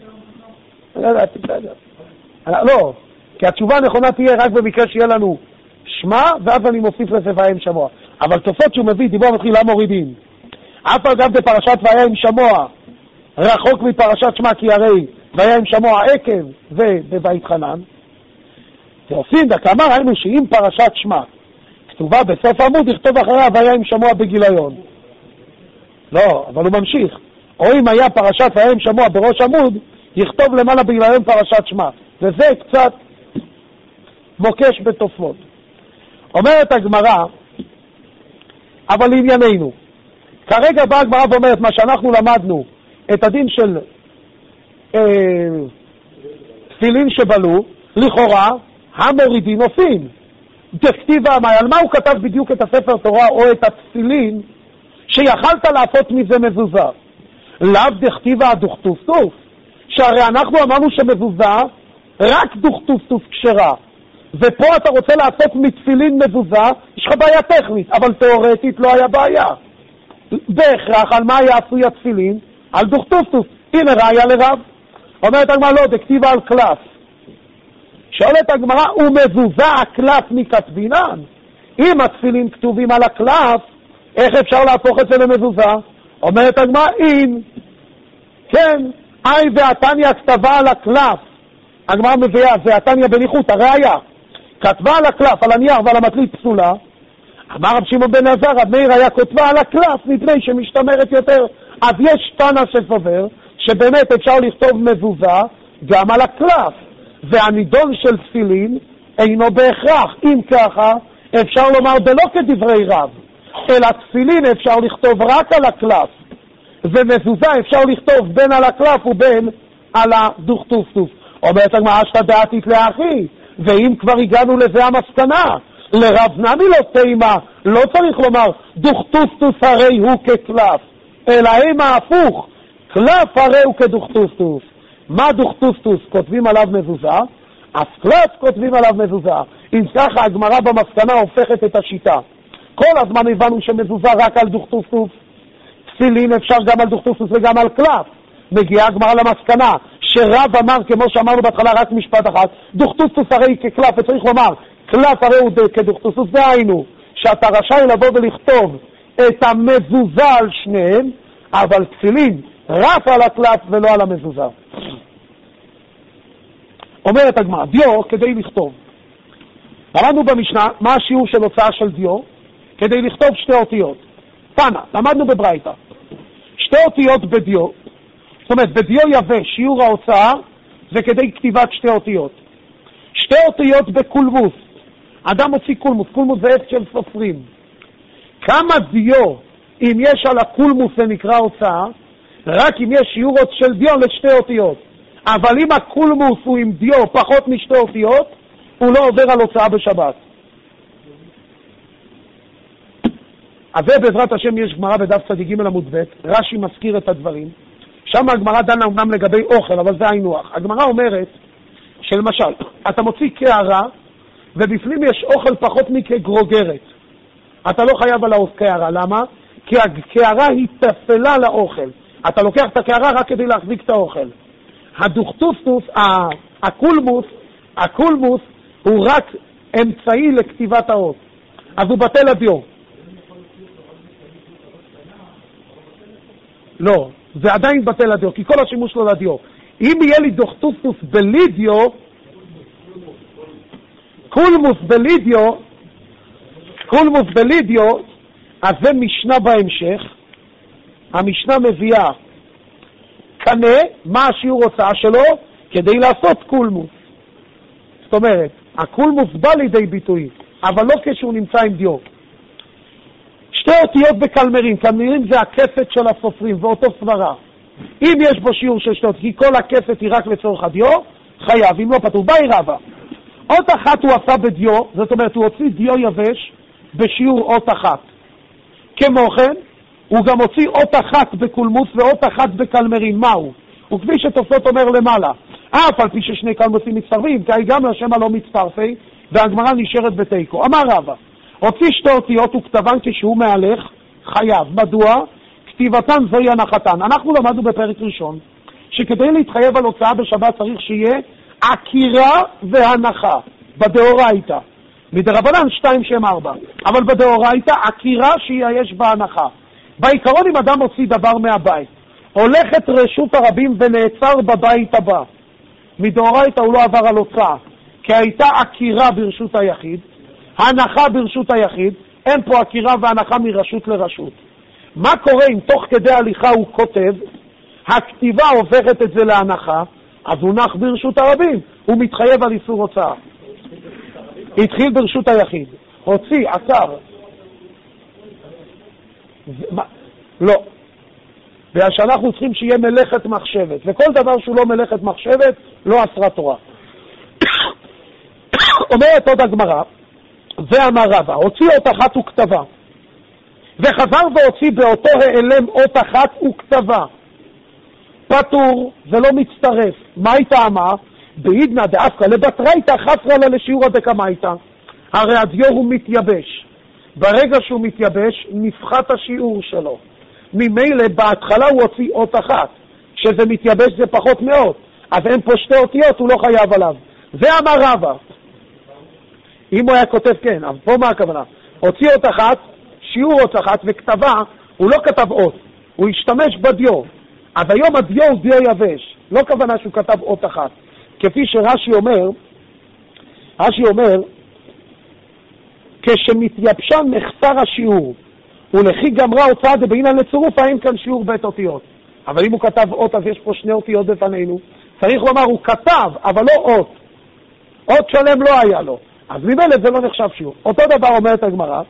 לא, כי התשובה הנכונה תהיה רק במקרה שיהיה לנו שמע, ואז אני מוסיף לזה והיה עם שמוע. אבל תוספות שהוא מביא, דיבור מתחילה מורידים. אף על גב בפרשת והיה עם שמוע, רחוק מפרשת שמע, כי הרי והיה עם שמוע עקב ובויתחנן. ועושים דקאמר, ראינו שאם פרשת שמע כתובה בסוף עמוד, יכתוב אחריה והיה עם שמוע בגיליון. לא, אבל הוא ממשיך. או אם היה פרשת והיה עם שמוע בראש עמוד, יכתוב למעלה בגיליון פרשת שמע. וזה קצת מוקש בתוספות. אומרת הגמרא, אבל לענייננו. כרגע באה הגמרא ואומרת מה שאנחנו למדנו, את הדין של תפילין שבלו, לכאורה, המורידים עושים. דכתיבה, על מה הוא כתב בדיוק את הספר תורה או את התפילין שיכלת לעשות מזה מזוזה? לאו דכתיבה דוכטופטוף, שהרי אנחנו אמרנו שמזוזה רק דוכטופטוף כשרה, ופה אתה רוצה לעשות מתפילין מזוזה, יש לך בעיה טכנית, אבל תיאורטית לא היה בעיה. בהכרח על מה היה עשוי התפילין? על דוכטופטוף. הנה ראיה לרב. אומרת הגמרא לא, דכתיבה על קלף. שואלת הגמרא, הוא מזוזה הקלף מכתבינן? אם התפילין כתובים על הקלף, איך אפשר להפוך את זה למזוזה? אומרת הגמרא, אין, כן, אי והתניא כתבה על הקלף, הגמרא מביאה, זה התניא בניחותא, הראיה, כתבה על הקלף, על הנייר ועל המטלית פסולה, אמר רב שמעון בן עזר, רב מאיר היה כותבה על הקלף, מפני שמשתמרת יותר. אז יש תנא שסובר, שבאמת אפשר לכתוב מזוזה גם על הקלף, והנידון של תפילין אינו בהכרח. אם ככה, אפשר לומר בלא כדברי רב, אלא תפילין אפשר לכתוב רק על הקלף, ומזוזה אפשר לכתוב בין על הקלף ובין על הדוכטוסטוס. אומרת הגמרא, אשתא דעתית לאחי, ואם כבר הגענו לזה המסקנה, לרב נמי לא תימה, לא צריך לומר דוכטוסטוס הרי הוא כקלף, אלא הם ההפוך, קלף הרי הוא כדוכטוסטוס. מה דוכטוסטוס? כותבים עליו מזוזה, אז קלף כותבים עליו מזוזה. אם ככה הגמרא במסקנה הופכת את השיטה. כל הזמן הבנו שמזוזה רק על דוכטוסטוס, תפילין אפשר גם על דוכטוסטוס וגם על קלף. מגיעה הגמרא למסקנה שרב אמר, כמו שאמרנו בהתחלה, רק משפט אחד, דוכטוסטוס הרי כקלף, וצריך לומר קלף הרי הוא כדוכטוסטוס, דהיינו שאתה רשאי לבוא ולכתוב את המזוזה על שניהם, אבל תפילין רק על הקלף ולא על המזוזה. אומרת הגמרא, דיו כדי לכתוב, למדנו במשנה מה השיעור של הוצאה של דיו כדי לכתוב שתי אותיות. תנא, למדנו בברייתא, שתי אותיות בדיו, זאת אומרת בדיו יבש שיעור ההוצאה זה כדי כתיבת שתי אותיות. שתי אותיות בקולמוס, אדם מוציא קולמוס, קולמוס זה עץ של סופרים. כמה דיו אם יש על הקולמוס זה נקרא הוצאה? רק אם יש שיעור של דיו לשתי אותיות. אבל אם הקולמוס הוא עם דיו פחות משתי אותיות, הוא לא עובר על הוצאה בשבת. אז זה בעזרת השם יש גמרא בדף צדיק ג' עמוד ב', רש"י מזכיר את הדברים. שם הגמרא דנה אומנם לגבי אוכל, אבל זה היינו-הך. הגמרא אומרת שלמשל, אתה מוציא קערה, ובפנים יש אוכל פחות מכגרוגרת. אתה לא חייב על הקערה, למה? כי הקערה היא תפלה לאוכל. אתה לוקח את הקערה רק כדי להחזיק את האוכל. הדוכטוסטוס, הקולמוס הוא רק אמצעי לכתיבת האות. אז הוא בטל הדיו. לא, זה עדיין בטל הדיו, כי כל השימוש לא לדיו. אם יהיה לי דוכטוסטוס בלידיו, קולמוס בלידיו, אז זה משנה בהמשך. המשנה מביאה קנה, מה השיעור הוצאה שלו? כדי לעשות קולמוס. זאת אומרת, הקולמוס בא לידי ביטוי, אבל לא כשהוא נמצא עם דיו. שתי אותיות בקלמרים, קלמרים זה הכסת של הסופרים, ואותו סברה. אם יש בו שיעור של שתי אותיות, כי כל הכסת היא רק לצורך הדיו, חייב, אם לא פטור. באי רבא, אות אחת הוא עשה בדיו, זאת אומרת, הוא הוציא דיו יבש בשיעור אות אחת. כמו כן, הוא גם הוציא אות אחת בקולמוס ואות אחת בקלמרים. מהו? וכפי שתופסות אומר למעלה, אף על פי ששני קלמוסים מצטרפים, כי גם לשם הלא מצטרפי, והגמרא נשארת בתיקו. אמר רבא, הוציא שתי אותיות וכתבן כשהוא מהלך, חייב. מדוע? כתיבתן זוהי הנחתן. אנחנו למדנו בפרק ראשון, שכדי להתחייב על הוצאה בשבת צריך שיהיה עקירה והנחה, בדאורייתא. מדרבנן 2 שם 4. אבל בדאורייתא עקירה שיש בה הנחה. בעיקרון אם אדם הוציא דבר מהבית, הולכת רשות הרבים ונעצר בבית הבא, מדאורייתא הוא לא עבר על הוצאה, כי הייתה עקירה ברשות היחיד, הנחה ברשות היחיד, אין פה עקירה והנחה מרשות לרשות. מה קורה אם תוך כדי הליכה הוא כותב, הכתיבה הופכת את זה להנחה, אז הוא נח ברשות הרבים, הוא מתחייב על איסור הוצאה. התחיל ברשות היחיד, הוציא, עצר. לא. בגלל שאנחנו צריכים שיהיה מלאכת מחשבת, וכל דבר שהוא לא מלאכת מחשבת, לא אסרה תורה. אומרת עוד הגמרא, ואמר רבא, הוציא אות אחת וכתבה, וחזר והוציא באותו העלם אות אחת וכתבה. פטור, זה לא מצטרף. מה הייתה אמר? בעידנא דאפקא לבטרייתא חסרא לה לשיעורא דקמייתא. הרי הדיו הוא מתייבש. ברגע שהוא מתייבש, נפחת השיעור שלו. ממילא בהתחלה הוא הוציא אות אחת. כשזה מתייבש זה פחות מאות. אז אין פה שתי אותיות, הוא לא חייב עליו. זה אמר רבא. אם הוא היה כותב כן, אבל פה מה הכוונה? הוציא אות אחת, שיעור אות אחת וכתבה, הוא לא כתב אות, הוא השתמש בדיו. אז היום הדיו הוא דיו יבש, לא כוונה שהוא כתב אות אחת. כפי שרש"י אומר, כשמתייבשה נחסר השיעור, ולכי גמרה הוצאה דבעינן לצירוף, אין כאן שיעור בית אותיות. אבל אם הוא כתב אות, אז יש פה שני אותיות בפנינו. צריך לומר, הוא כתב, אבל לא אות. אות שלם לא היה לו. אז ממילא זה לא נחשב שיעור. אותו דבר אומרת הגמרא,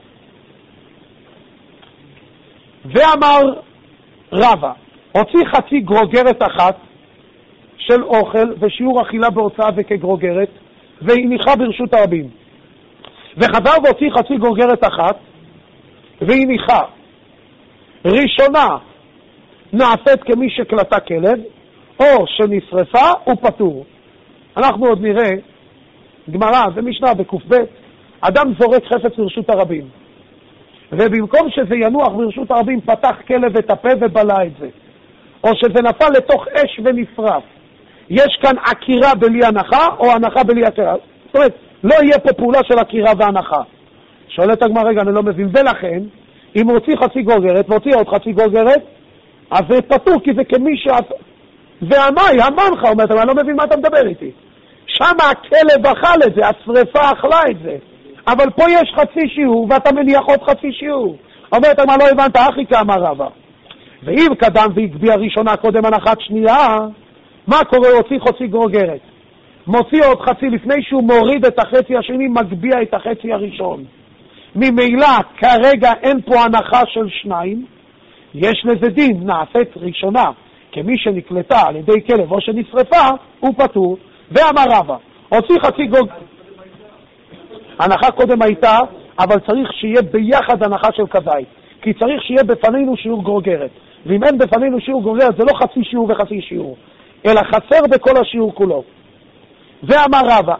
ואמר רבא, הוציא חצי גרוגרת אחת של אוכל ושיעור אכילה בהוצאה וכגרוגרת, והניחה ברשות הרבים. וחזר והוציא חצי גרוגרת אחת, והניחה. ראשונה נעשית כמי שקלטה כלב, או שנשרפה הוא פטור. אנחנו עוד נראה, גמרא, זה משנה בק"ב, אדם זורק חפץ ברשות הרבים, ובמקום שזה ינוח ברשות הרבים פתח כלב את הפה ובלע את זה, או שזה נפל לתוך אש ונשרף. יש כאן עקירה בלי הנחה או הנחה בלי עקירה. זאת אומרת, לא יהיה פה פעולה של עקירה והנחה. שואלת הגמרא, רגע, אני לא מבין. ולכן, אם הוא הוציא חצי גולגרת והוציא עוד חצי גולגרת, אז זה פטור, כי זה כמי והמי, המנחה, אומרת, אני לא מבין מה אתה מדבר איתי. שם הכלב אכל את זה, השריפה אכלה את זה. אבל פה יש חצי שיעור, ואתה מניח עוד חצי שיעור. אומרת, מה לא הבנת, אחי כאמר רבא. ואם קדם והגביע ראשונה קודם הנחת שנייה, מה קורה? הוציא חצי גולגרת. מוציא עוד חצי לפני שהוא מוריד את החצי השני, מגביע את החצי הראשון. ממילא, כרגע אין פה הנחה של שניים, יש לזה דין, נעשית ראשונה, כמי שנקלטה על ידי כלב או שנשרפה, הוא פטור. ואמר רבא, הוציא חצי גולגרת. הנחה קודם הייתה, אבל צריך שיהיה ביחד הנחה של כדאי. כי צריך שיהיה בפנינו שיעור גולגרת. ואם אין בפנינו שיעור גולגרת, זה לא חצי שיעור וחצי שיעור, אלא חסר בכל השיעור כולו. ואמר רבא,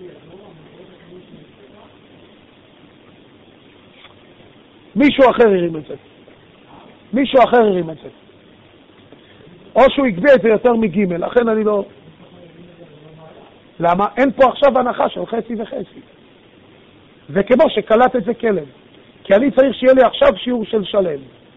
מישהו אחר הרים את זה. מישהו אחר הרים את זה. או שהוא יגביע את זה יותר מג', לכן אני לא... למה? אין פה עכשיו הנחה של חצי וחצי. זה כמו שקלט את זה כלב. כי אני צריך שיהיה לי עכשיו שיעור של שלם.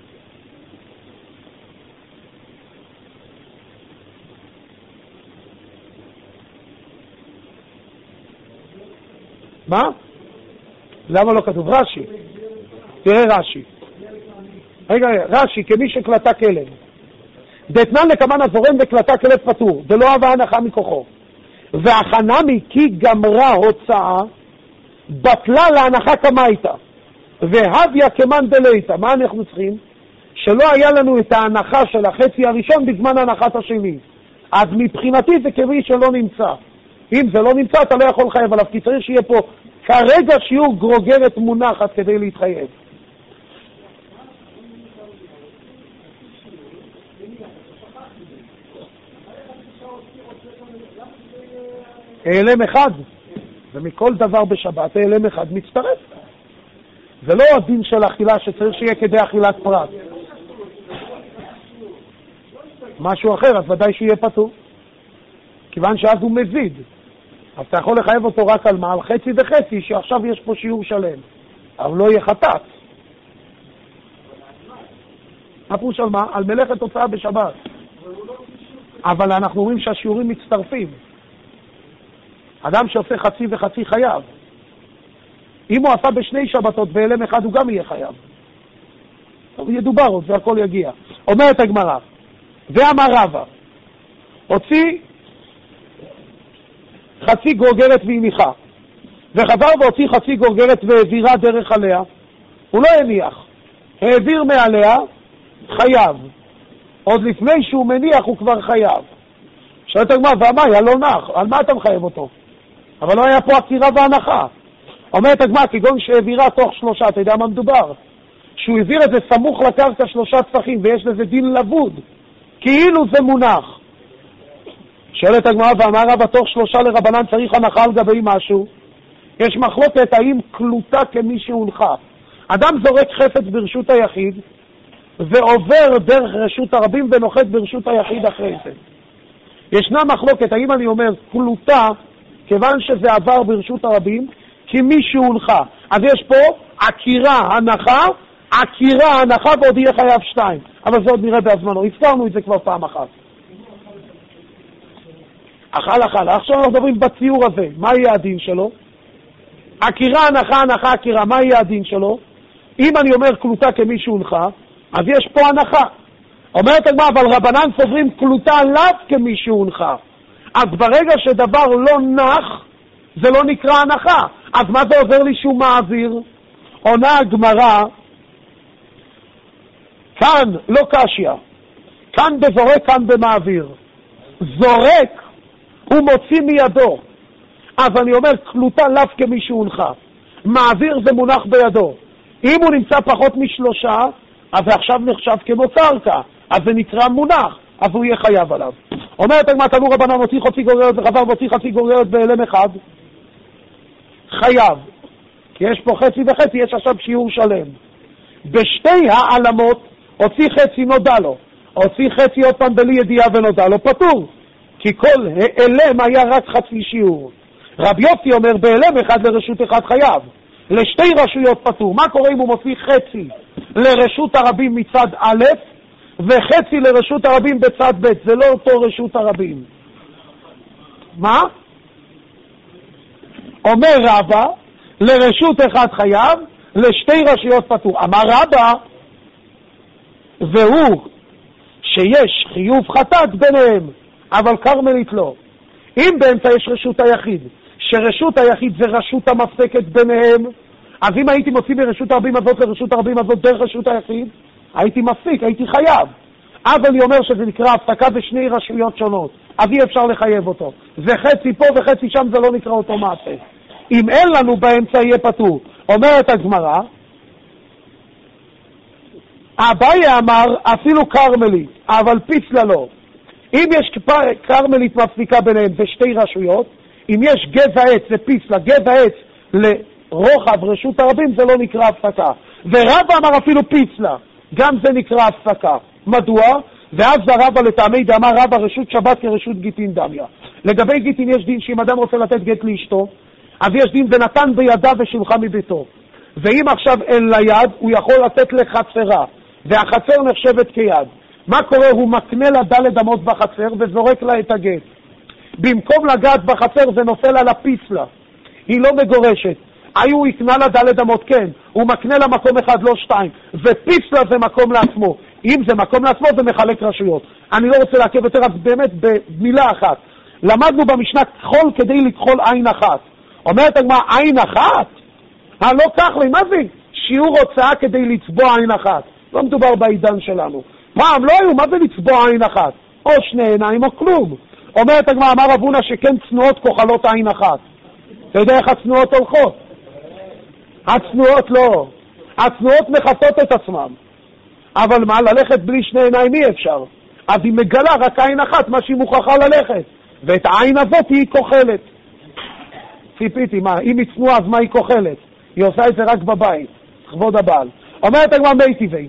מה? למה לא כתוב? רש"י. תראה רש"י. רגע, רש"י, כמי שקלטה כלב. דתנן לקמן הזורם וקלטה כלב פטור, ולא אהבה הנחה מכוחו. והחנמי כי גמרה הוצאה, בטלה להנחה כמייתה. והביה כמן דלייתה. מה אנחנו צריכים? שלא היה לנו את ההנחה של החצי הראשון בזמן הנחת השני. אז מבחינתי זה כמי שלא נמצא. אם זה לא נמצא, אתה לא יכול לחייב עליו, כי צריך שיהיה פה כרגע שיעור גרוגרת מונחת כדי להתחייב. העלם אחד, ומכל דבר בשבת העלם אחד מצטרף. זה לא הדין של אכילה שצריך שיהיה כדי אכילת פרט. משהו אחר, אז ודאי שיהיה פטור. כיוון שאז הוא מזיד. אז אתה יכול לחייב אותו רק על מה? על חצי וחצי, שעכשיו יש פה שיעור שלם. אבל לא יהיה חטאת. מה פירוש על מה? על מלאכת הוצאה בשבת. אבל אנחנו אומרים שהשיעורים מצטרפים. אדם שעושה חצי וחצי חייב. אם הוא עשה בשני שבתות בהלם אחד, הוא גם יהיה חייב. טוב, ידובר עוד, והכל יגיע. אומרת הגמרא, ואמר רבא, הוציא חצי גולגרת והניחה, וחזר והוציא חצי גולגרת והעבירה דרך עליה, הוא לא הניח, העביר מעליה, חייב. עוד לפני שהוא מניח הוא כבר חייב. שואלת הגמרא, ואמר, לא נח, על מה אתה מחייב אותו? אבל לא היה פה עקירה והנחה. אומרת הגמרא, כגון שהעבירה תוך 3, אתה יודע מה מדובר? שהוא העביר את זה סמוך לקרקע 3 טפחים, ויש לזה דין לבוד, כאילו זה מונח. שואלת הגמרא, ואמר רבא, תוך 3 לרבנן צריך הנחה על גבי משהו? יש מחלוקת האם קלוטה כמי שהונחה. אדם זורק חפץ ברשות היחיד, ועובר דרך רשות הרבים ונוחת ברשות היחיד אחרי זה. ישנה מחלוקת, האם אני אומר קלוטה, כיוון שזה עבר ברשות הרבים, כי מישהו הונחה. אז יש פה עקירה, הנחה, עקירה, הנחה ועוד יהיה חייב 2. אבל זה עוד נראה בהזמנו, הזכרנו את זה כבר פעם אחת. אכל. עכשיו אנחנו מדברים בציור הזה, מה יהיה הדין שלו? עקירה, הנחה, עקירה, מה יהיה הדין שלו? אם אני אומר קלוטה כמי שהונחה, אז יש פה הנחה. אומרת הגמרא, אבל רבנן סוברים קלוטה לאו כמי שהונחה. אז ברגע שדבר לא נח, זה לא נקרא הנחה. אז מה זה עוזר לי שהוא מעביר? עונה הגמרא, כאן לא קשיא, כאן בזורק, כאן במעביר. זורק הוא מוציא מידו, אז אני אומר קלוטה לאו כמי שהונחה. מעביר זה מונח בידו. אם הוא נמצא פחות מ3, אז זה עכשיו נחשב כמו קרקע, אז זה נקרא מונח, אז הוא יהיה חייב עליו. אומרת הגמרא, תנו רבנן מוציא חצי גוררת וחבר מוציא חצי גוררת בהלם אחד, חייב. כי יש פה חצי וחצי, יש עכשיו שיעור שלם. בשתי העלמות הוציא חצי, נודע לו. הוציא חצי עוד פעם בלי ידיעה ונודע לו, פטור. כי כל העלם היה רק חצי שיעור. רבי יוסי אומר בהלם אחד לרשות אחד חייב. לשתי רשויות פטור. מה קורה אם הוא מוציא חצי לרשות הרבים מצד א' וחצי לרשות הרבים בצד ב'? זה לא אותו רשות הרבים. מה? אומר רבא, לרשות אחד חייב, לשתי רשויות פטור. אמר רבא, והוא שיש חיוב חטאת ביניהם, אבל קרמלית לא. אם באמצע יש רשות היחיד, שרשות היחיד זה רשות המפסקת ביניהם, אז אם הייתי מוציא ברשות הרבים הזאת לרשות הרבים הזאת דרך רשות היחיד, הייתי מפסיק, הייתי חייב. אז אני אומר שזה נקרא הפסקה בשני רשויות שונות, אז אי אפשר לחייב אותו. זה חצי פה וחצי שם, זה לא נקרא אותו מעשה. אם אין לנו באמצע יהיה פטור. אומרת הגמרא, אביי אמר אפילו קרמלית, אבל פיצלה לא. אם יש קרמלית מפסיקה ביניהם בשתי רשויות, אם יש גזע עץ ופיצלה, גזע עץ לרוחב רשות הרבים, זה לא נקרא הפסקה. ורבא אמר אפילו פיצלה, גם זה נקרא הפסקה. מדוע? ואז הרבא לטעמי דאמר רבא רשות שבת כרשות גיטין דמיה. לגבי גיטין יש דין שאם אדם רוצה לתת גט לאשתו, אז יש דין ונתן בידה ושולחה מביתו. ואם עכשיו אין לה יד, הוא יכול לתת לחצרה, והחצר נחשבת כיד. מה קורה? הוא מקנה לה דלת אמות בחצר וזורק לה את הגט. במקום לגעת בחצר זה נופל על הפיצלה, היא לא מגורשת. הוא יקנה לה דלת אמות, כן, הוא מקנה לה מקום אחד, לא 2, ופיצלה זה מקום לעצמו. אם זה מקום לעצמו זה מחלק רשויות. אני לא רוצה לעכב יותר, אז באמת במילה אחת. למדנו במשנה כחול כדי לכחול עין אחת. אומרת הגמרא, עין אחת? לא כך לי, מה זה? שיעור הוצאה כדי לצבוע עין אחת. לא מדובר בעידן שלנו. פעם לא היו, מה זה לצבוע עין אחת? או 2 עיניים או כלום. אומרת הגמרא, אמר רבונה שכן צנועות כוחלות עין אחת. אתה יודע איך הצנועות הולכות? הצנועות לא. הצנועות מכסות את עצמם. אבל מה, ללכת בלי 2 עיניים אי אפשר. אז היא מגלה רק עין אחת, מה שהיא מוכרחה ללכת. ואת העין הזאת היא כוחלת. ציפיתי, מה, אם היא צנועה, אז מה היא כוחלת? היא עושה את זה רק בבית, כבוד הבעל. אומרת הגמרא מי טבעי.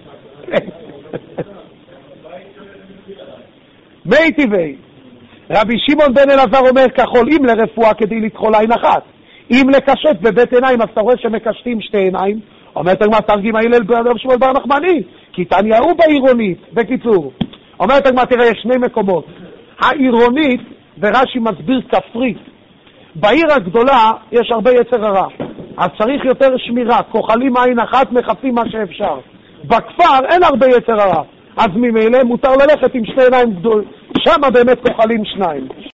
מי טבעי. רבי שמעון בן אלעזר אומר כחול אם לרפואה כדי לכחול עין אחת. אם לקשט בבית עיניים, אז אתה רואה שמקשטים 2 עיניים. אומרת הגמרא תרגיל הלל ברבי שמואל בר נחמני, כי תניא הוא בעירונית. בקיצור, אומרת הגמרא תראה, יש 2 מקומות. העירונית, ורש"י מסביר כפרית, בעיר הגדולה יש הרבה יצר הרע, אז צריך יותר שמירה, כוחלים עין אחת, מחפשים מה שאפשר. בכפר אין הרבה יצר הרע, אז ממילא מותר ללכת עם 2 עיניים גדול, שם באמת כוחלים 2.